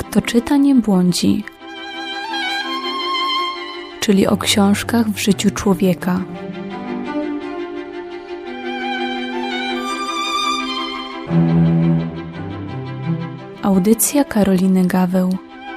to czyta nie błądzi, czyli o książkach w życiu człowieka. Audycja Karoliny Gaweł.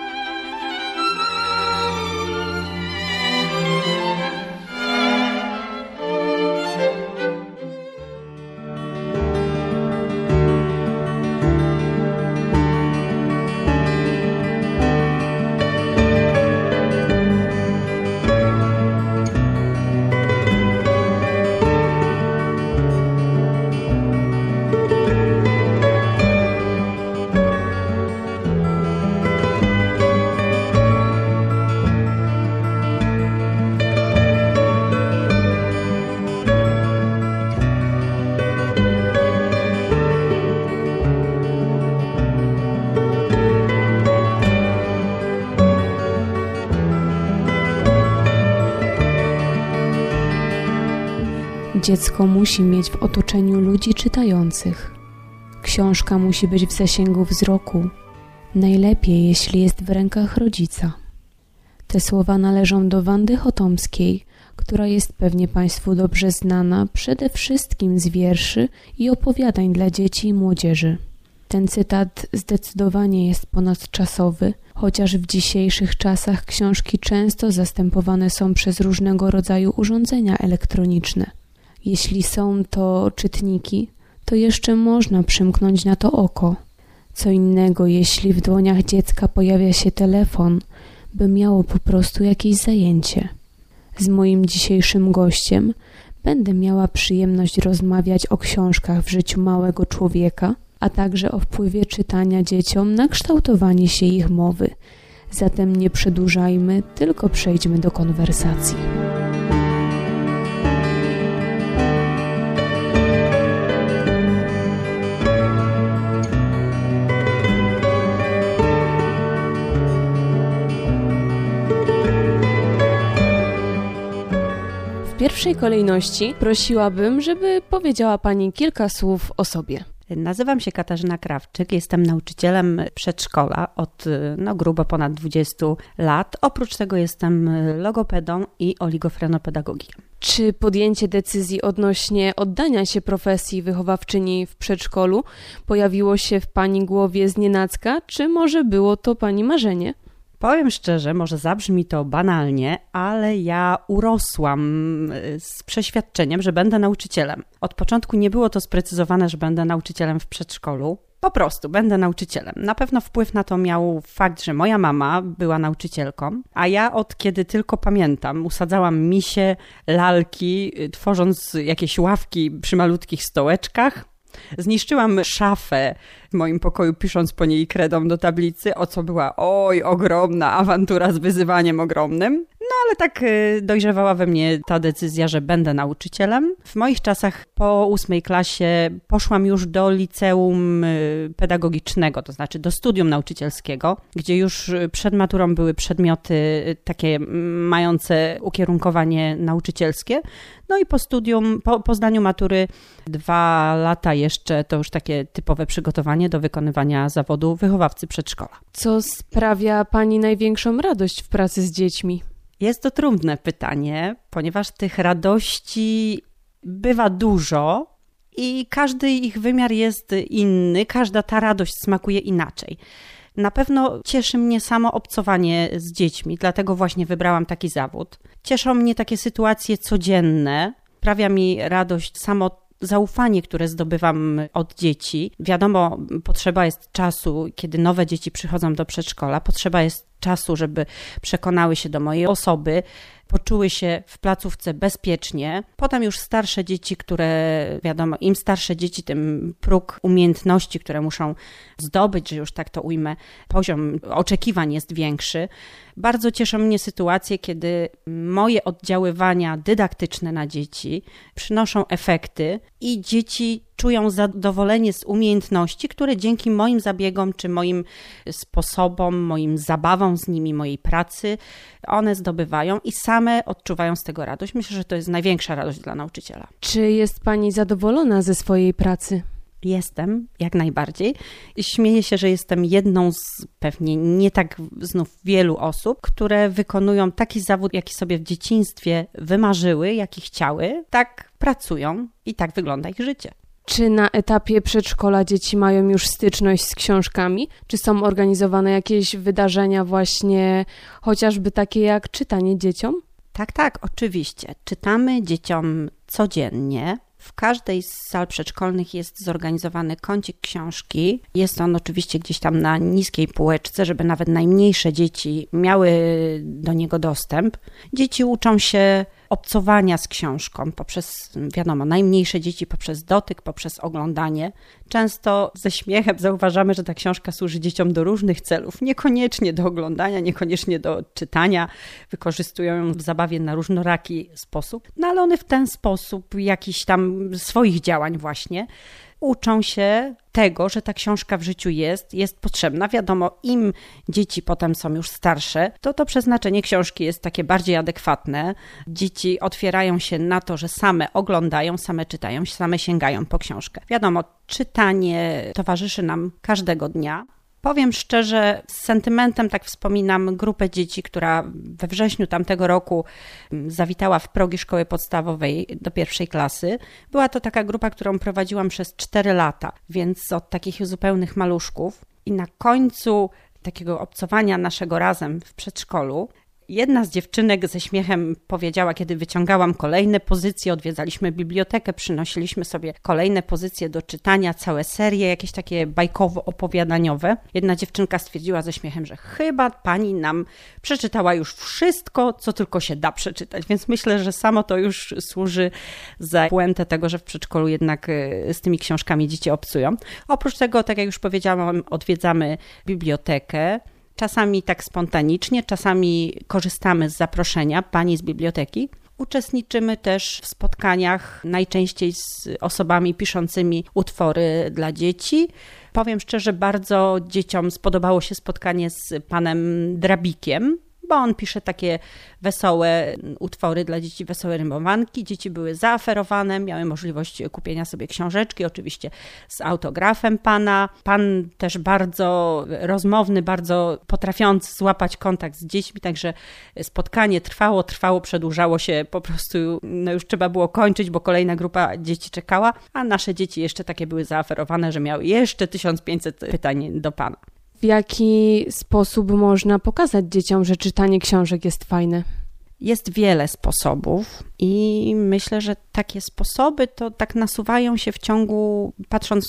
Dziecko musi mieć w otoczeniu ludzi czytających. Książka musi być w zasięgu wzroku. Najlepiej, jeśli jest w rękach rodzica. Te słowa należą do Wandy Chotomskiej, która jest pewnie Państwu dobrze znana przede wszystkim z wierszy i opowiadań dla dzieci i młodzieży. Ten cytat zdecydowanie jest ponadczasowy, chociaż w dzisiejszych czasach książki często zastępowane są przez różnego rodzaju urządzenia elektroniczne. Jeśli są to czytniki, to jeszcze można przymknąć na to oko. Co innego, jeśli w dłoniach dziecka pojawia się telefon, by miało po prostu jakieś zajęcie. Z moim dzisiejszym gościem będę miała przyjemność rozmawiać o książkach w życiu małego człowieka, a także o wpływie czytania dzieciom na kształtowanie się ich mowy. Zatem nie przedłużajmy, tylko przejdźmy do konwersacji. W pierwszej kolejności prosiłabym, żeby powiedziała Pani kilka słów o sobie. Nazywam się Katarzyna Krawczyk, jestem nauczycielem przedszkola od grubo ponad 20 lat. Oprócz tego jestem logopedą i oligofrenopedagogiem. Czy podjęcie decyzji odnośnie oddania się profesji wychowawczyni w przedszkolu pojawiło się w Pani głowie znienacka, czy może było to Pani marzenie? Powiem szczerze, może zabrzmi to banalnie, ale ja urosłam z przeświadczeniem, że będę nauczycielem. Od początku nie było to sprecyzowane, że będę nauczycielem w przedszkolu. Po prostu będę nauczycielem. Na pewno wpływ na to miał fakt, że moja mama była nauczycielką, a ja od kiedy tylko pamiętam usadzałam misie, lalki, tworząc jakieś ławki przy malutkich stołeczkach. Zniszczyłam szafę w moim pokoju, pisząc po niej kredą do tablicy, o co była ogromna awantura z wyzywaniem ogromnym. No ale tak dojrzewała we mnie ta decyzja, że będę nauczycielem. W moich czasach po 8 klasie poszłam już do liceum pedagogicznego, to znaczy do studium nauczycielskiego, gdzie już przed maturą były przedmioty takie mające ukierunkowanie nauczycielskie. No i po studium, po zdaniu matury 2 lata jeszcze to już takie typowe przygotowanie do wykonywania zawodu wychowawcy przedszkola. Co sprawia Pani największą radość w pracy z dziećmi? Jest to trudne pytanie, ponieważ tych radości bywa dużo i każdy ich wymiar jest inny, każda ta radość smakuje inaczej. Na pewno cieszy mnie samo obcowanie z dziećmi, dlatego właśnie wybrałam taki zawód. Cieszą mnie takie sytuacje codzienne, sprawia mi radość samo zaufanie, które zdobywam od dzieci. Wiadomo, potrzeba jest czasu, kiedy nowe dzieci przychodzą do przedszkola, potrzeba jest czasu, żeby przekonały się do mojej osoby, poczuły się w placówce bezpiecznie. Potem już starsze dzieci, które wiadomo, im starsze dzieci, tym próg umiejętności, które muszą zdobyć, że już tak to ujmę, poziom oczekiwań jest większy. Bardzo cieszą mnie sytuacje, kiedy moje oddziaływania dydaktyczne na dzieci przynoszą efekty i dzieci czują zadowolenie z umiejętności, które dzięki moim zabiegom, czy moim sposobom, moim zabawom z nimi, mojej pracy, one zdobywają i same odczuwają z tego radość. Myślę, że to jest największa radość dla nauczyciela. Czy jest Pani zadowolona ze swojej pracy? Jestem, jak najbardziej. Śmieję się, że jestem jedną z pewnie nie tak znów wielu osób, które wykonują taki zawód, jaki sobie w dzieciństwie wymarzyły, jaki chciały, tak pracują i tak wygląda ich życie. Czy na etapie przedszkola dzieci mają już styczność z książkami? Czy są organizowane jakieś wydarzenia właśnie, chociażby takie jak czytanie dzieciom? Tak, oczywiście. Czytamy dzieciom codziennie. W każdej z sal przedszkolnych jest zorganizowany kącik książki. Jest on oczywiście gdzieś tam na niskiej półeczce, żeby nawet najmniejsze dzieci miały do niego dostęp. Dzieci uczą się obcowania z książką poprzez, wiadomo, najmniejsze dzieci poprzez dotyk, poprzez oglądanie. Często ze śmiechem zauważamy, że ta książka służy dzieciom do różnych celów, niekoniecznie do oglądania, niekoniecznie do czytania. Wykorzystują ją w zabawie na różnoraki sposób, no ale one w ten sposób jakichś tam swoich działań właśnie uczą się tego, że ta książka w życiu jest potrzebna. Wiadomo, im dzieci potem są już starsze, to przeznaczenie książki jest takie bardziej adekwatne. Dzieci otwierają się na to, że same oglądają, same czytają, same sięgają po książkę. Wiadomo, czytanie towarzyszy nam każdego dnia. Powiem szczerze, z sentymentem tak wspominam grupę dzieci, która we wrześniu tamtego roku zawitała w progi szkoły podstawowej do 1. klasy. Była to taka grupa, którą prowadziłam przez 4 lata, więc od takich zupełnych maluszków. I na końcu takiego obcowania naszego razem w przedszkolu jedna z dziewczynek ze śmiechem powiedziała, kiedy wyciągałam kolejne pozycje, odwiedzaliśmy bibliotekę, przynosiliśmy sobie kolejne pozycje do czytania, całe serie, jakieś takie bajkowo-opowiadaniowe. Jedna dziewczynka stwierdziła ze śmiechem, że chyba pani nam przeczytała już wszystko, co tylko się da przeczytać, więc myślę, że samo to już służy za puentę tego, że w przedszkolu jednak z tymi książkami dzieci obcują. Oprócz tego, tak jak już powiedziałam, odwiedzamy bibliotekę. Czasami tak spontanicznie, czasami korzystamy z zaproszenia pani z biblioteki. Uczestniczymy też w spotkaniach, najczęściej z osobami piszącymi utwory dla dzieci. Powiem szczerze, bardzo dzieciom spodobało się spotkanie z panem Drabikiem, bo on pisze takie wesołe utwory dla dzieci, wesołe rymowanki. Dzieci były zaaferowane, miały możliwość kupienia sobie książeczki, oczywiście z autografem pana. Pan też bardzo rozmowny, bardzo potrafiący złapać kontakt z dziećmi, także spotkanie trwało, przedłużało się, po prostu już trzeba było kończyć, bo kolejna grupa dzieci czekała, a nasze dzieci jeszcze takie były zaaferowane, że miały jeszcze 1500 pytań do pana. W jaki sposób można pokazać dzieciom, że czytanie książek jest fajne? Jest wiele sposobów i myślę, że takie sposoby to tak nasuwają się w ciągu, patrząc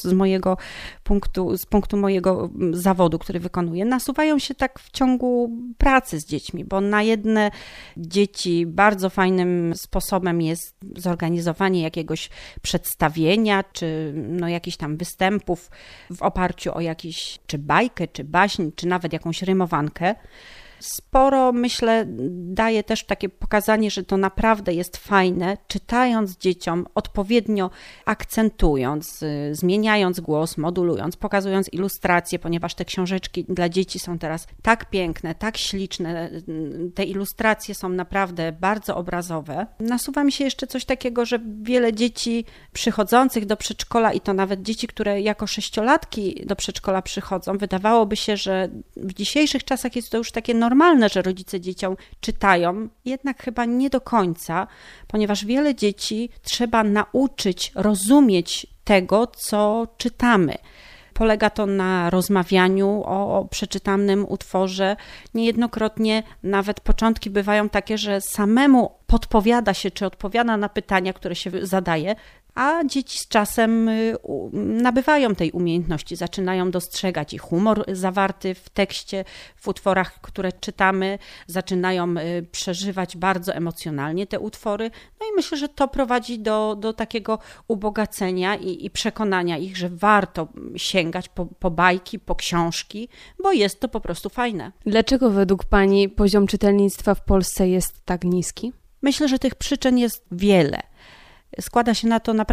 z punktu mojego zawodu, który wykonuję, nasuwają się tak w ciągu pracy z dziećmi, bo na jedne dzieci bardzo fajnym sposobem jest zorganizowanie jakiegoś przedstawienia, czy jakichś tam występów w oparciu o jakiś, czy bajkę, czy baśń, czy nawet jakąś rymowankę. Sporo, myślę, daje też takie pokazanie, że to naprawdę jest fajne, czytając dzieciom, odpowiednio akcentując, zmieniając głos, modulując, pokazując ilustracje, ponieważ te książeczki dla dzieci są teraz tak piękne, tak śliczne, te ilustracje są naprawdę bardzo obrazowe. Nasuwa mi się jeszcze coś takiego, że wiele dzieci przychodzących do przedszkola i to nawet dzieci, które jako 6-latki do przedszkola przychodzą, wydawałoby się, że w dzisiejszych czasach jest to już takie normalne, że rodzice dzieciom czytają, jednak chyba nie do końca, ponieważ wiele dzieci trzeba nauczyć rozumieć tego, co czytamy. Polega to na rozmawianiu o przeczytanym utworze. Niejednokrotnie nawet początki bywają takie, że samemu podpowiada się, czy odpowiada na pytania, które się zadaje, a dzieci z czasem nabywają tej umiejętności, zaczynają dostrzegać i humor zawarty w tekście, w utworach, które czytamy, zaczynają przeżywać bardzo emocjonalnie te utwory. No i myślę, że to prowadzi do takiego ubogacenia i przekonania ich, że warto sięgać po bajki, po książki, bo jest to po prostu fajne. Dlaczego według Pani poziom czytelnictwa w Polsce jest tak niski? Myślę, że tych przyczyn jest wiele. Składa się na to naprawdę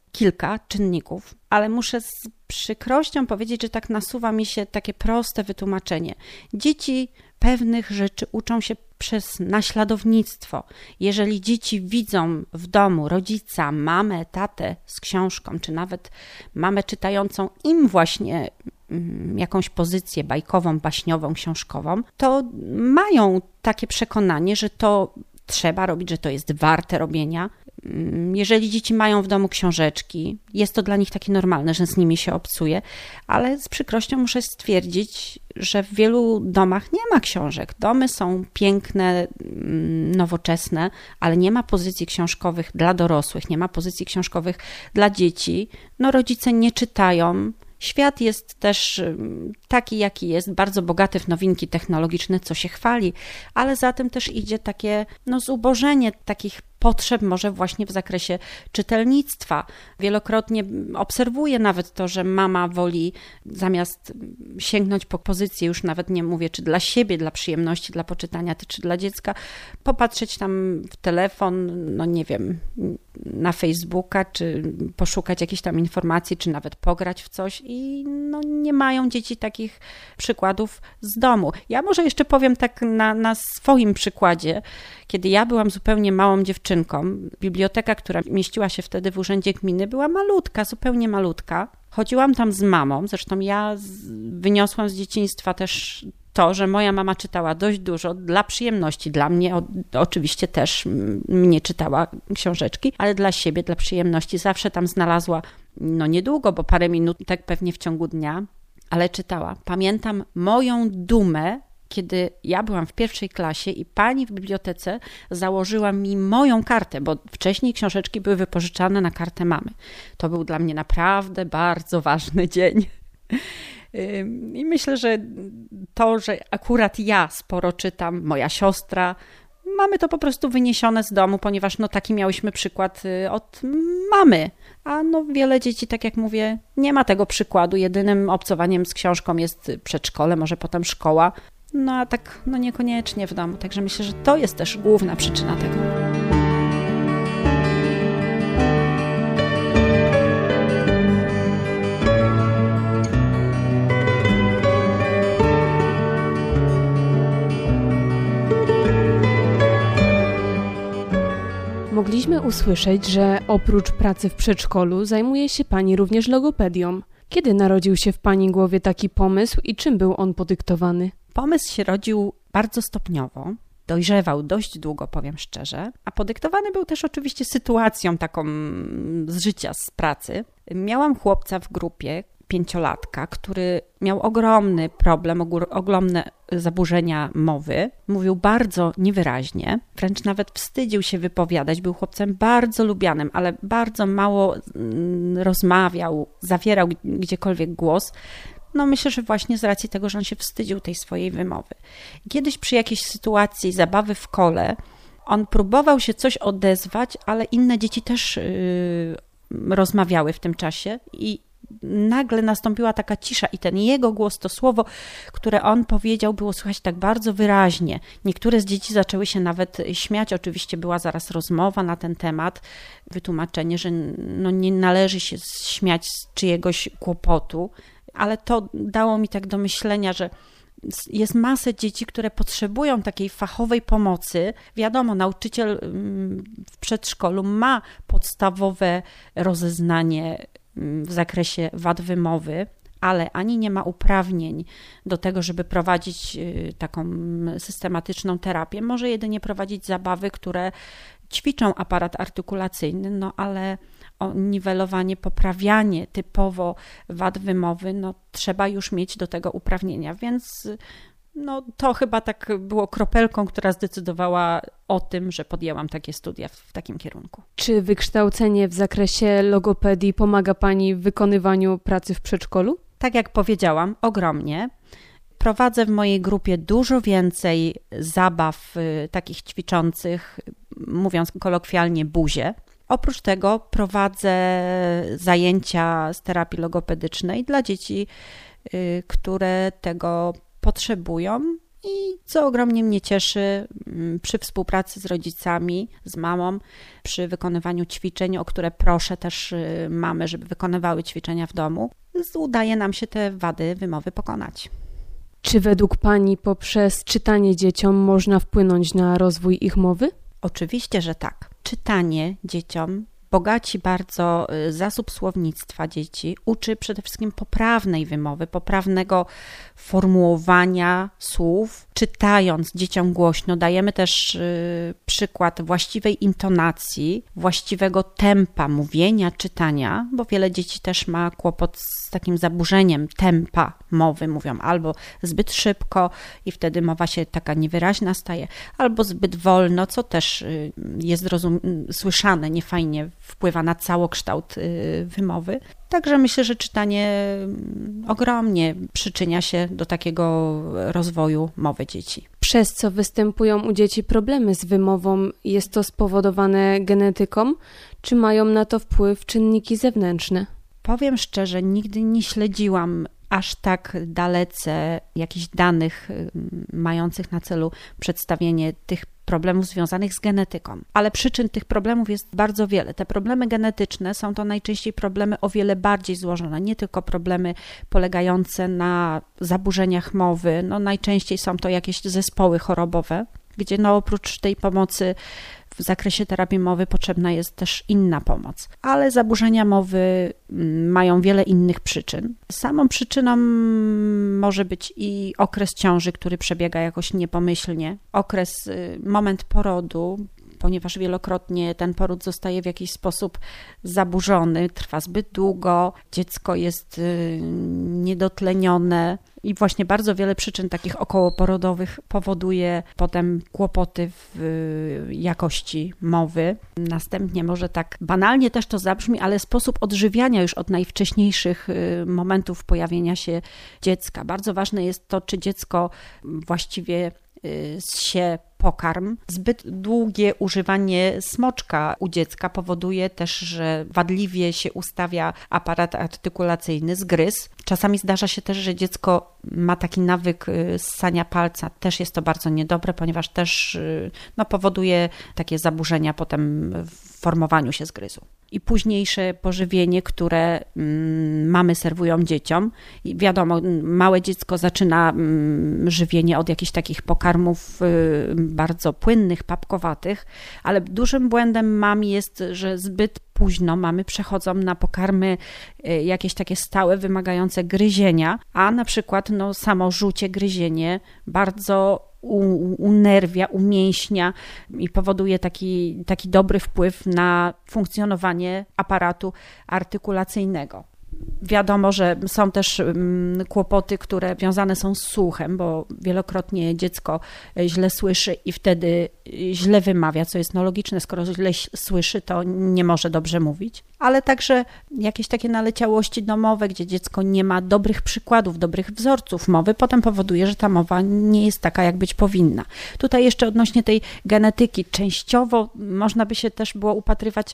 kilka czynników, ale muszę z przykrością powiedzieć, że tak nasuwa mi się takie proste wytłumaczenie. Dzieci pewnych rzeczy uczą się przez naśladownictwo. Jeżeli dzieci widzą w domu rodzica, mamę, tatę z książką, czy nawet mamę czytającą im właśnie jakąś pozycję bajkową, baśniową, książkową, to mają takie przekonanie, że to trzeba robić, że to jest warte robienia. Jeżeli dzieci mają w domu książeczki, jest to dla nich takie normalne, że z nimi się obcuje, ale z przykrością muszę stwierdzić, że w wielu domach nie ma książek. Domy są piękne, nowoczesne, ale nie ma pozycji książkowych dla dorosłych, nie ma pozycji książkowych dla dzieci. No, rodzice nie czytają. Świat jest też taki, jaki jest, bardzo bogaty w nowinki technologiczne, co się chwali, ale za tym też idzie takie zubożenie takich potrzeb może właśnie w zakresie czytelnictwa. Wielokrotnie obserwuję nawet to, że mama woli zamiast sięgnąć po pozycję, już nawet nie mówię, czy dla siebie, dla przyjemności, dla poczytania, czy dla dziecka, popatrzeć tam w telefon, no nie wiem, na Facebooka, czy poszukać jakichś tam informacji, czy nawet pograć w coś i no nie mają dzieci takich przykładów z domu. Ja może jeszcze powiem tak na swoim przykładzie, kiedy ja byłam zupełnie małą dziewczynką, biblioteka, która mieściła się wtedy w urzędzie gminy, była malutka, zupełnie malutka. Chodziłam tam z mamą, zresztą ja wyniosłam z dzieciństwa też to, że moja mama czytała dość dużo dla przyjemności, dla mnie oczywiście też mnie czytała książeczki, ale dla siebie, dla przyjemności zawsze tam znalazła, no niedługo, bo parę minutek pewnie w ciągu dnia, ale czytała. Pamiętam moją dumę, kiedy ja byłam w pierwszej klasie i pani w bibliotece założyła mi moją kartę, bo wcześniej książeczki były wypożyczane na kartę mamy. To był dla mnie naprawdę bardzo ważny dzień. I myślę, że to, że akurat ja sporo czytam, moja siostra, mamy to po prostu wyniesione z domu, ponieważ no taki miałyśmy przykład od mamy. A no wiele dzieci, tak jak mówię, nie ma tego przykładu. Jedynym obcowaniem z książką jest przedszkole, może potem szkoła. No a tak no niekoniecznie w domu. Także myślę, że to jest też główna przyczyna tego. Mogliśmy usłyszeć, że oprócz pracy w przedszkolu zajmuje się Pani również logopedią. Kiedy narodził się w Pani głowie taki pomysł i czym był on podyktowany? Pomysł się rodził bardzo stopniowo, dojrzewał dość długo, powiem szczerze, a podyktowany był też oczywiście sytuacją taką z życia, z pracy. Miałam chłopca w grupie, 5-latka, który miał ogromny problem, ogromne zaburzenia mowy. Mówił bardzo niewyraźnie, wręcz nawet wstydził się wypowiadać. Był chłopcem bardzo lubianym, ale bardzo mało rozmawiał, zawierał gdziekolwiek głos. No myślę, że właśnie z racji tego, że on się wstydził tej swojej wymowy. Kiedyś przy jakiejś sytuacji zabawy w kole on próbował się coś odezwać, ale inne dzieci też rozmawiały w tym czasie i nagle nastąpiła taka cisza i ten jego głos, to słowo, które on powiedział, było słychać tak bardzo wyraźnie. Niektóre z dzieci zaczęły się nawet śmiać. Oczywiście była zaraz rozmowa na ten temat, wytłumaczenie, że no nie należy się śmiać z czyjegoś kłopotu, ale to dało mi tak do myślenia, że jest masę dzieci, które potrzebują takiej fachowej pomocy. Wiadomo, nauczyciel w przedszkolu ma podstawowe rozeznanie w zakresie wad wymowy, ale ani nie ma uprawnień do tego, żeby prowadzić taką systematyczną terapię. Może jedynie prowadzić zabawy, które ćwiczą aparat artykulacyjny, no ale o niwelowanie, poprawianie typowo wad wymowy, no trzeba już mieć do tego uprawnienia, więc no to chyba tak było kropelką, która zdecydowała o tym, że podjęłam takie studia w takim kierunku. Czy wykształcenie w zakresie logopedii pomaga Pani w wykonywaniu pracy w przedszkolu? Tak jak powiedziałam, ogromnie. Prowadzę w mojej grupie dużo więcej zabaw takich ćwiczących, mówiąc kolokwialnie, buzie. Oprócz tego prowadzę zajęcia z terapii logopedycznej dla dzieci, które tego potrzebują I co ogromnie mnie cieszy, przy współpracy z rodzicami, z mamą, przy wykonywaniu ćwiczeń, o które proszę też mamy, żeby wykonywały ćwiczenia w domu, udaje nam się te wady wymowy pokonać. Czy według Pani poprzez czytanie dzieciom można wpłynąć na rozwój ich mowy? Oczywiście, że tak. Czytanie dzieciom bogaci bardzo zasób słownictwa dzieci, uczy przede wszystkim poprawnej wymowy, poprawnego formułowania słów. Czytając dzieciom głośno, dajemy też przykład właściwej intonacji, właściwego tempa mówienia, czytania, bo wiele dzieci też ma kłopot z takim zaburzeniem tempa mowy, mówią albo zbyt szybko i wtedy mowa się taka niewyraźna staje, albo zbyt wolno, co też jest słyszane, niefajnie wpływa na całokształt wymowy. Także myślę, że czytanie ogromnie przyczynia się do takiego rozwoju mowy dzieci. Przez co występują u dzieci problemy z wymową? Jest to spowodowane genetyką, czy mają na to wpływ czynniki zewnętrzne? Powiem szczerze, nigdy nie śledziłam aż tak dalece jakichś danych mających na celu przedstawienie tych problemów związanych z genetyką. Ale przyczyn tych problemów jest bardzo wiele. Te problemy genetyczne są to najczęściej problemy o wiele bardziej złożone, nie tylko problemy polegające na zaburzeniach mowy. Najczęściej są to jakieś zespoły chorobowe, gdzie oprócz tej pomocy w zakresie terapii mowy potrzebna jest też inna pomoc. Ale zaburzenia mowy mają wiele innych przyczyn. Samą przyczyną może być i okres ciąży, który przebiega jakoś niepomyślnie, moment porodu, ponieważ wielokrotnie ten poród zostaje w jakiś sposób zaburzony, trwa zbyt długo, dziecko jest niedotlenione i właśnie bardzo wiele przyczyn takich okołoporodowych powoduje potem kłopoty w jakości mowy. Następnie może tak banalnie też to zabrzmi, ale sposób odżywiania już od najwcześniejszych momentów pojawienia się dziecka. Bardzo ważne jest to, czy dziecko właściwie zsie pokarm. Zbyt długie używanie smoczka u dziecka powoduje też, że wadliwie się ustawia aparat artykulacyjny, zgryz. Czasami zdarza się też, że dziecko ma taki nawyk ssania palca. Też jest to bardzo niedobre, ponieważ też powoduje takie zaburzenia potem w formowaniu się zgryzu. I późniejsze pożywienie, które mamy serwują dzieciom. I wiadomo, małe dziecko zaczyna żywienie od jakichś takich pokarmów bardzo płynnych, papkowatych, ale dużym błędem mam jest, że zbyt późno mamy przechodzą na pokarmy jakieś takie stałe, wymagające gryzienia, a na przykład samo żucie, gryzienie bardzo unerwia, umięśnia i powoduje taki dobry wpływ na funkcjonowanie aparatu artykulacyjnego. Wiadomo, że są też kłopoty, które wiązane są z słuchem, bo wielokrotnie dziecko źle słyszy i wtedy źle wymawia, co jest logiczne, skoro źle słyszy, to nie może dobrze mówić. Ale także jakieś takie naleciałości domowe, gdzie dziecko nie ma dobrych przykładów, dobrych wzorców mowy, potem powoduje, że ta mowa nie jest taka, jak być powinna. Tutaj jeszcze odnośnie tej genetyki, częściowo można by się też było upatrywać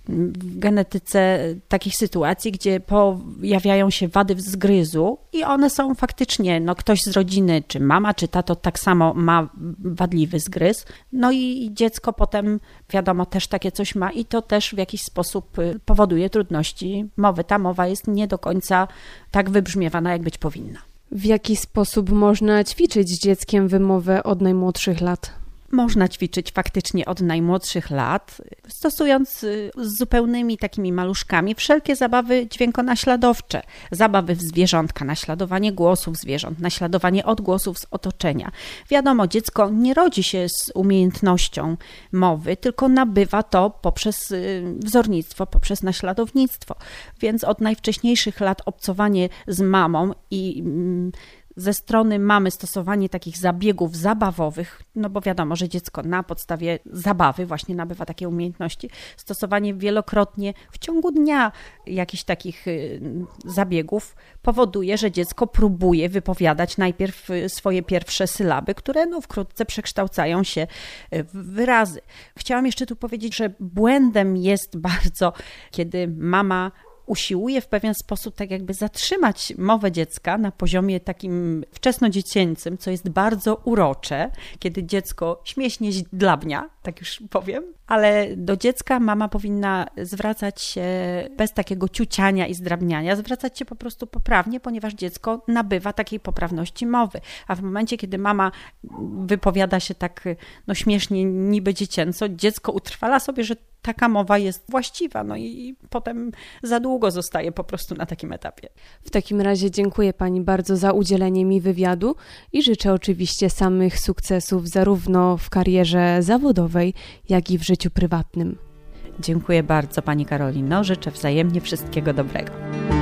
w genetyce takich sytuacji, gdzie pojawiają się wady zgryzu i one są faktycznie, ktoś z rodziny, czy mama, czy tato tak samo ma wadliwy zgryz, i dziecko potem, wiadomo, też takie coś ma i to też w jakiś sposób powoduje trudności mowy. Ta mowa jest nie do końca tak wybrzmiewana, jak być powinna. W jaki sposób można ćwiczyć z dzieckiem wymowę od najmłodszych lat? Można ćwiczyć faktycznie od najmłodszych lat, stosując z zupełnymi takimi maluszkami wszelkie zabawy dźwiękonaśladowcze, zabawy w zwierzątka, naśladowanie głosów zwierząt, naśladowanie odgłosów z otoczenia. Wiadomo, dziecko nie rodzi się z umiejętnością mowy, tylko nabywa to poprzez wzornictwo, poprzez naśladownictwo. Więc od najwcześniejszych lat obcowanie z mamą i ze strony mamy stosowanie takich zabiegów zabawowych, bo wiadomo, że dziecko na podstawie zabawy właśnie nabywa takie umiejętności, stosowanie wielokrotnie w ciągu dnia jakichś takich zabiegów powoduje, że dziecko próbuje wypowiadać najpierw swoje pierwsze sylaby, które wkrótce przekształcają się w wyrazy. Chciałam jeszcze tu powiedzieć, że błędem jest bardzo, kiedy mama usiłuje w pewien sposób tak jakby zatrzymać mowę dziecka na poziomie takim wczesnodziecięcym, co jest bardzo urocze, kiedy dziecko śmiesznie dlabnia, tak już powiem, ale do dziecka mama powinna zwracać się bez takiego ciuciania i zdrabniania, zwracać się po prostu poprawnie, ponieważ dziecko nabywa takiej poprawności mowy, a w momencie, kiedy mama wypowiada się tak śmiesznie, niby dziecięco, dziecko utrwala sobie, że taka mowa jest właściwa, i potem za długo zostaje po prostu na takim etapie. W takim razie dziękuję Pani bardzo za udzielenie mi wywiadu i życzę oczywiście samych sukcesów zarówno w karierze zawodowej, jak i w życiu prywatnym. Dziękuję bardzo Pani Karolino, życzę wzajemnie wszystkiego dobrego.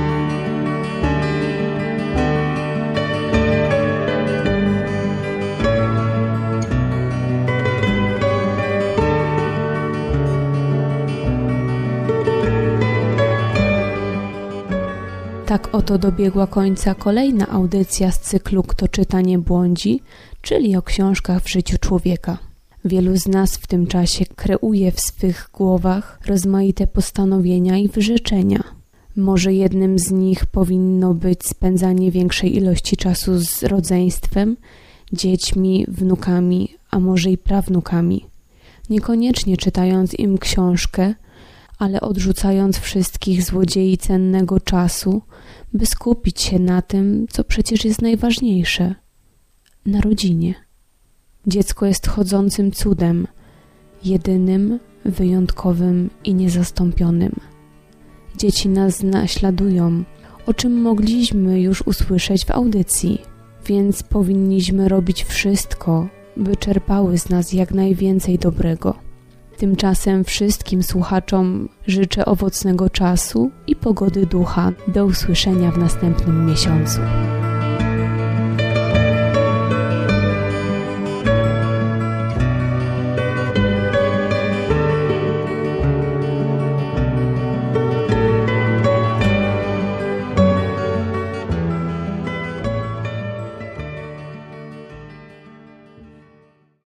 Tak oto dobiegła końca kolejna audycja z cyklu Kto czyta nie błądzi, czyli o książkach w życiu człowieka. Wielu z nas w tym czasie kreuje w swych głowach rozmaite postanowienia i wyrzeczenia. Może jednym z nich powinno być spędzanie większej ilości czasu z rodzeństwem, dziećmi, wnukami, a może i prawnukami. Niekoniecznie czytając im książkę, ale odrzucając wszystkich złodziei cennego czasu, by skupić się na tym, co przecież jest najważniejsze – na rodzinie. Dziecko jest chodzącym cudem, jedynym, wyjątkowym i niezastąpionym. Dzieci nas naśladują, o czym mogliśmy już usłyszeć w audycji, więc powinniśmy robić wszystko, by czerpały z nas jak najwięcej dobrego. Tymczasem wszystkim słuchaczom życzę owocnego czasu i pogody ducha. Do usłyszenia w następnym miesiącu.